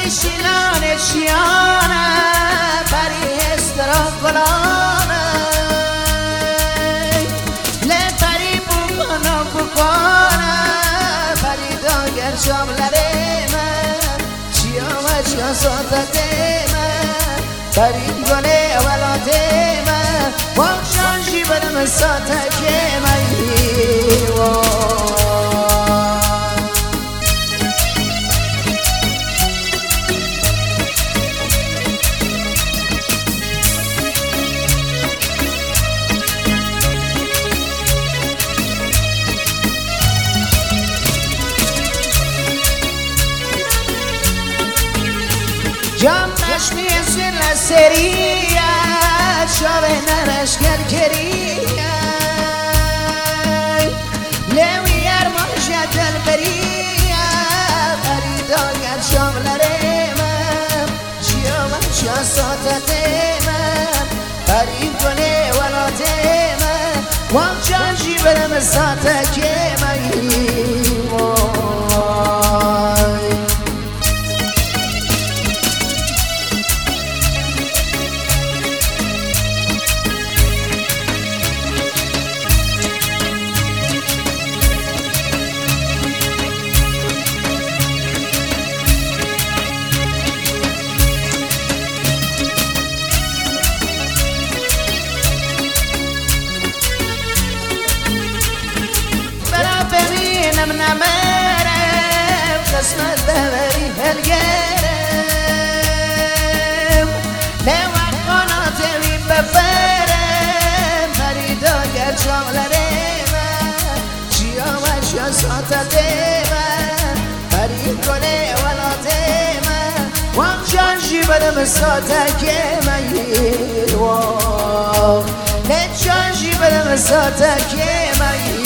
شیلان شیانه پری استرا گلانه لی پری بکنه بکنه پری داگر شاملره من چیا و چیا ساتته من پری گله ولاته من وقشان جیبرم ساتکه من جام نشمی سر لسریه شاوه نرش گرگریه لیوی ارمانش دل بریه فریدا گر شاملره من چیا و چیا ساتته من فرید کنه ولاته من وام چانجی برم ساتکه من نمرم قسمت ببری هلگرم لوق قناتوی بفرم فریدا گر شاملره من چیا و چیا ساتته من فرید کنه ولاته من وام جانجی بدم ساتکه من نه جانجی بدم ساتکه من